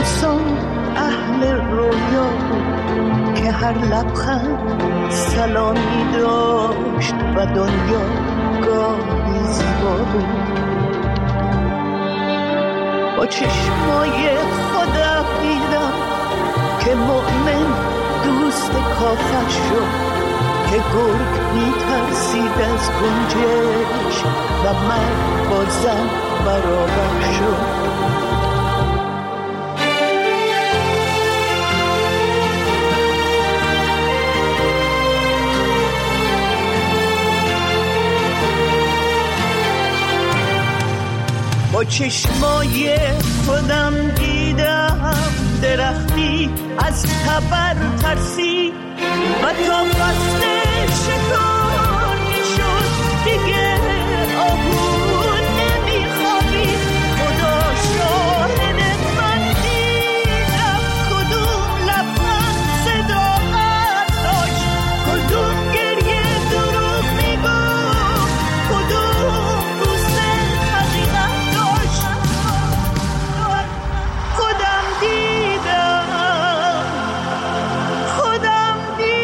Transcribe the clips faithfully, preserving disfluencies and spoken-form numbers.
انسان اهل رویا بود که هر لبخند سلامی داشت و دنیا گاهی زیبا بود. با چشمای خودم دیدم که مؤمن دوست کافر شد، که گرگ میترسید از گنجش و مرد با زن برابر شد. با چشمای خودم دیدم درختی از تبر ترسی و تا فصل شکار میشد دیگه آهون نمیخوابی. خدا شاهد من دیدم کدوم لبخند صداقت داشت، کدوم گریه دروغ میگفت، کدوم بوسه حقیقت داشت. خودم دیدم خودم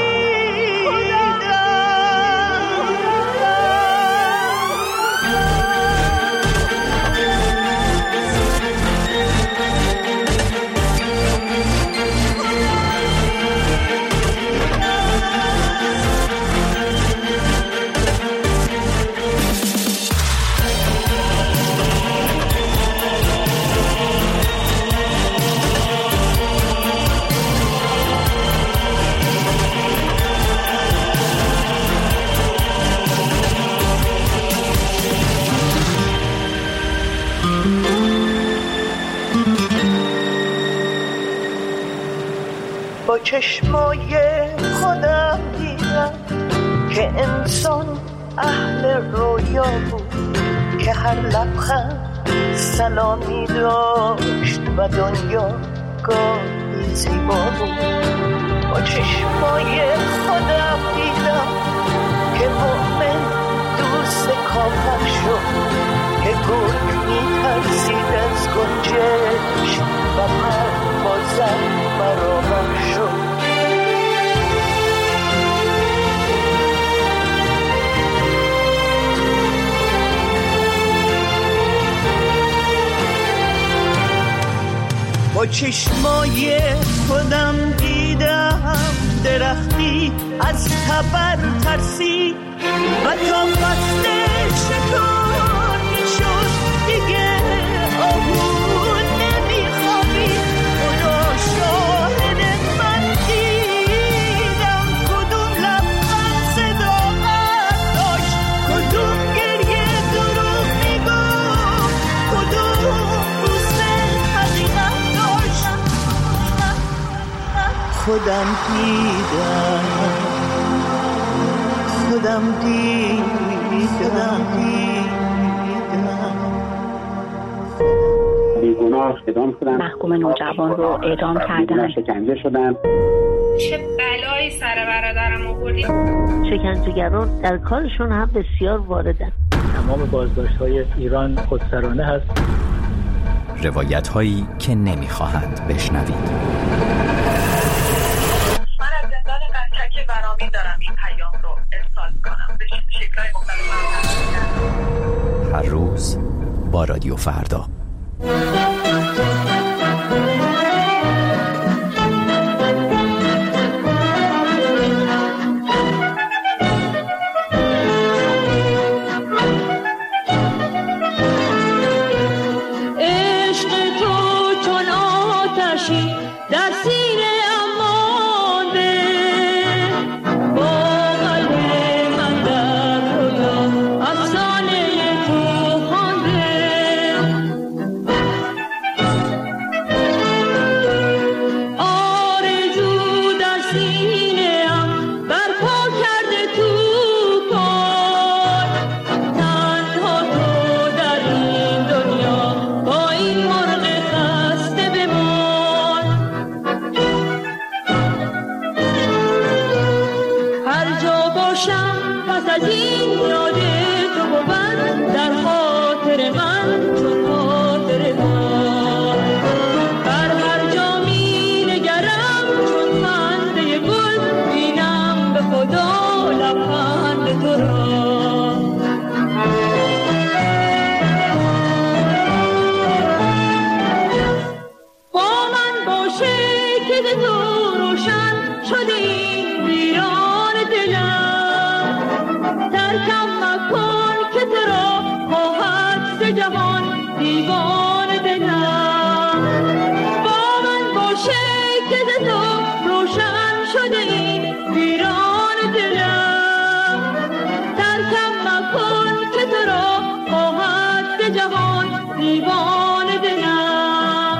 با چشمای خودم دیدم که انسان اهل رویا بود که هر لبخند سلامی داشت و دنیا گاهی زیبا بود. با چشمای خودم دیدم که مؤمن دوست کافر شد، که گرگ میترسید از گنجش و مرد با زن برابر شد. با چشمای خودم دیدم درختی از تبر ترسی و تا فصل شکار میشد دیگه آهون نمیخوابی. خدا شاهد من دیدم کدوم لبخند صداقت داشت، کدوم گریه دروغ میگفت، کدوم بوسه حقیقت داشت. خودم دیدم خودم دیدم بیگناه اعدام شدن، محکوم نوجوان رو اعدام کردن، شکنجه شدن. چه بلایی سر برادرم آوردی. شکنجهگران در کارشون هم بسیار واردن. تمام بازداشت‌های ایران خودسرانه هست. روایت هایی که نمیخواهند بشنوید. برامین دارم این پیام رو ارسال کنم به شکل‌های مختلف. هر روز با رادیو فردا. عشق تو چون آتشی در سینه باشه که ز تو روشن شده این ویران دلم. ترکم مکن که تو را خواهد ز جهان دیوان دلم. با من باشه که ز تو روشن شده این ویران دلم. ترکم مکن که تو را خواهد ز جهان دیوان دلم.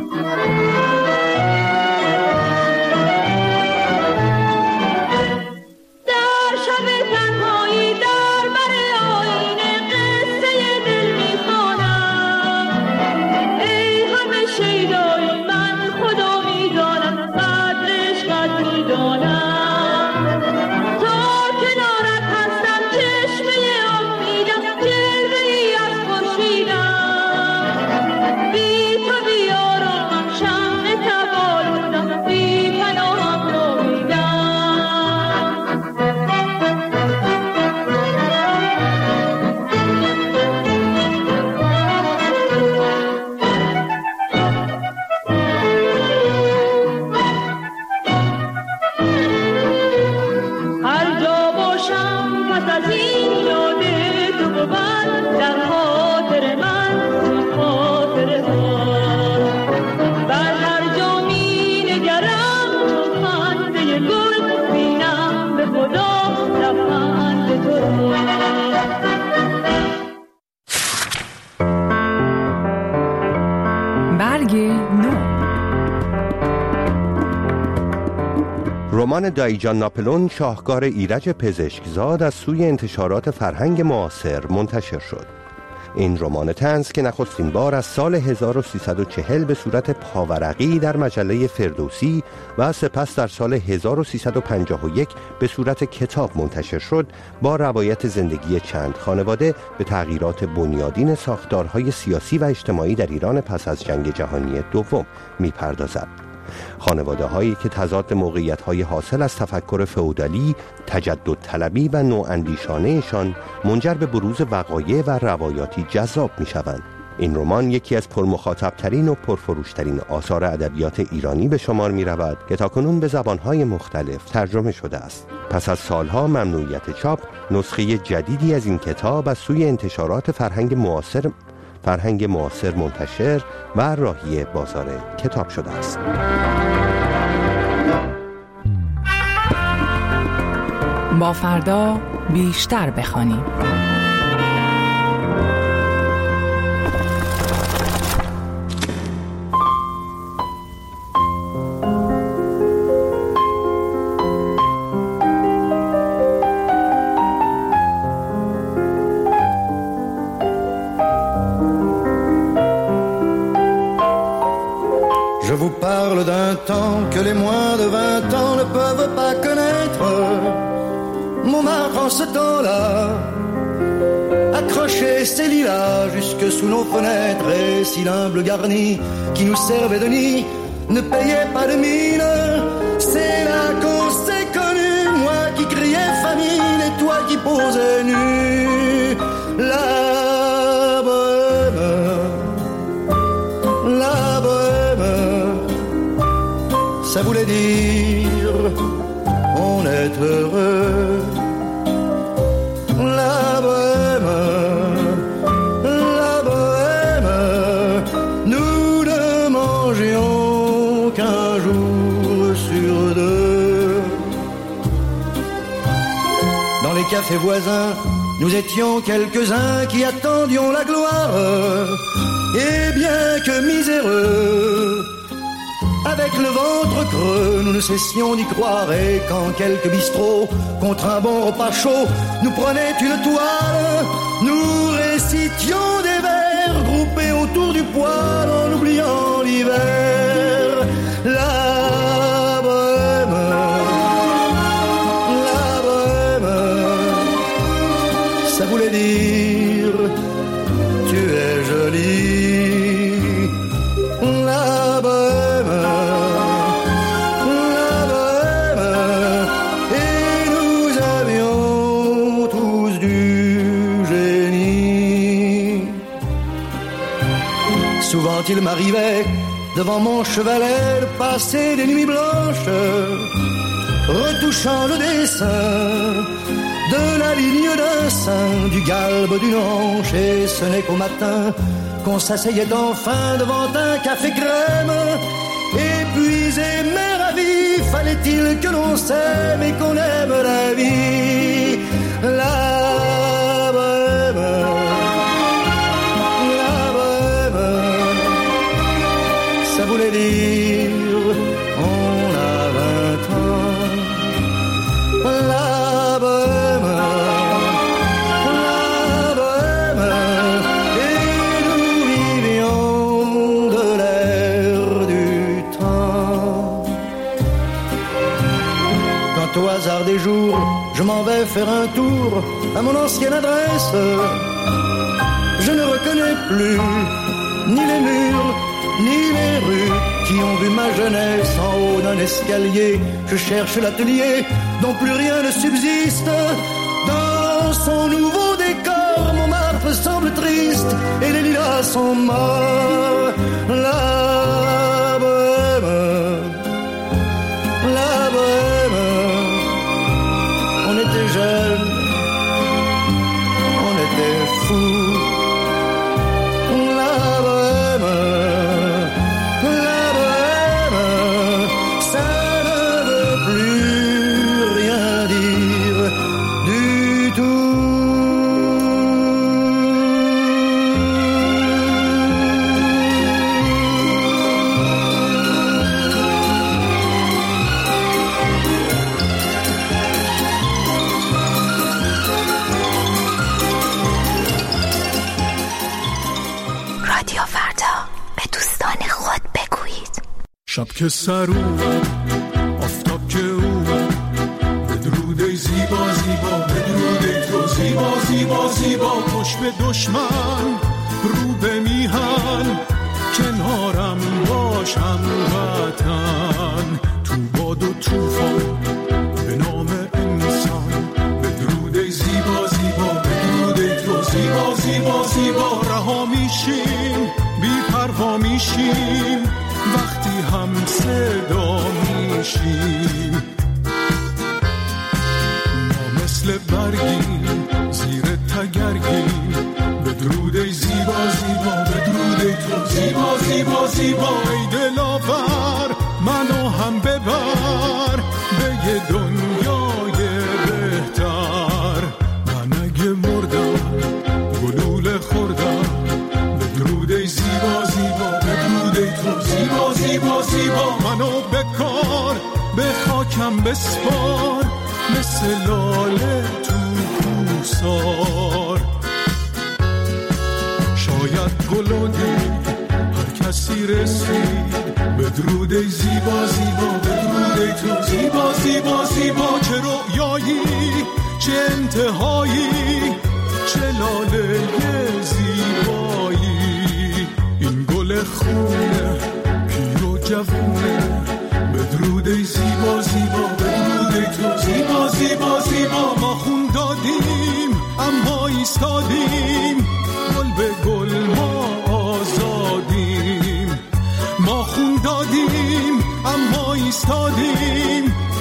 در شب تنهایی در بر آینه قصه دل میخوانم. ای همه شیدای من خدا میدانم قدر عشقت میدانم. تا کنارت هستم چشمه امیدم جلوه ای از خورشیدم. بی تو بیارامم شمع تولدم بی پناهم نومیدم. هر جا باشم پس از این یاد تو بود در خاطر من بی خاطر تو. بر هر جا می نگرم چون خنده گل بینم به خدا لبخند تو رو. برگ نو. رمان دایجان ناپلون شاهکار ایرج پزشکزاد از سوی انتشارات فرهنگ معاصر منتشر شد. این رمان طنز که نخستین بار از سال هزار و سیصد و چهل به صورت پاورقی در مجله فردوسی و سپس در سال هزار و سیصد و پنجاه و یک به صورت کتاب منتشر شد، با روایت زندگی چند خانواده به تغییرات بنیادین ساختارهای سیاسی و اجتماعی در ایران پس از جنگ جهانی دوم می‌پردازد. خانواده هایی که تضاد موقعیت های حاصل از تفکر فئودالی، تجدد طلبی و نواندیشانه‌شان منجر به بروز وقایع و روایاتی جذاب می شوند. این رمان یکی از پرمخاطبترین و پرفروشترین آثار ادبیات ایرانی به شمار می رود که تاکنون به زبانهای مختلف ترجمه شده است. پس از سالها ممنوعیت چاپ، نسخه جدیدی از این کتاب از سوی انتشارات فرهنگ معاصر فرهنگ معاصر منتشر و راهی بازار کتاب شده است. با فردا بیشتر بخوانیم. Je vous parle d'un temps que les moins de vingt ans ne peuvent pas connaître. Montmartre en ce temps-là accrochait ses lilas jusque sous nos fenêtres, et si l'humble garni qui nous servait de nid ne payait pas de mine, c'est là qu'on s'est connu, moi qui criais famine et toi qui posais nu. La bohème, la bohème, ça voulait dire on est heureux. La bohème, la bohème, nous ne mangions qu'un jour sur deux. Dans les cafés voisins, nous étions quelques-uns qui attendions la gloire. Et bien que miséreux, avec le ventre creux, nous ne cessions d'y croire. Et quand quelques bistrots, contre un bon repas chaud, nous prenaient une toile, nous récitions des vers groupés autour du poêle en oubliant l'hiver. La bohème, la bohème, ça voulait dire tu es jolie. La bohème, il m'arrivait devant mon chevalet passer des nuits blanches, retouchant le dessin de la ligne d'un sein, du galbe d'une hanche. Et ce n'est qu'au matin qu'on s'asseyait enfin devant un café crème. Épuisé mais ravi, fallait-il que l'on s'aime et qu'on aime la vie, la bohème, la bohème. Ça voulait dire on a vingt ans, la bohème, la bohème. Et nous vivions de l'air du temps. Quand au hasard des jours je m'en vais faire un tour à mon ancienne adresse, je ne reconnais plus ni les murs ni les rues qui ont vu ma jeunesse. En haut d'un escalier, je cherche l'atelier dont plus rien ne subsiste. Dans son nouveau décor, mon marbre semble triste et les lilas sont morts. La bohème, la bohème. On était jeunes, on était fous. La bohème, la bohème, ça ne veut plus rien dire du tout. رادیو فردا، به دوستان خود بگویید. شب که سر اومد، آفتاب که اومد، بدرود ای زیبا زیبا، بدرود ای تو زیبا زیبا زیبا. پشت به دشمن رو به میهن، کنارم باشم وطن. تو باد و توفان به نام انسان، بدرود ای زیبا زیبا، بدرود ای تو زیبا زیبا زیبا. رها میشیم، بی پروا میشیم، وقتی هم صدا میشیم. ما مثل برگیم زیر تگرگیم، بدرود ای زیبا زیبا، بدرود ای تو زیبا زیبا زیبا. ای دلاور منو هم ببر به یه دنیای بهتر. من اگه مردم گلوله خوردم، بدرود ای زیبا زیبا، بدرود ای تو زیبا زیبا زیبا. منو بکار به خاکم بسپار، مثل لاله تو کوسار. شاید گل دید هر کسی رسید، بدرود ای زیبا زیبا، بدرود ای تو زیبا زیبا زیبا. چه رویایی، چه انتهایی، چه لاله زیبایی. این گل خونه پیر و جوونه، بدرود ای زیبا زیبا، بدرود ای تو زیبا زیبا زیبا. ما خون دادیم اما ایستادیم، گل به گل ما آزادیم. ما خون دادیم اما ایستادیم،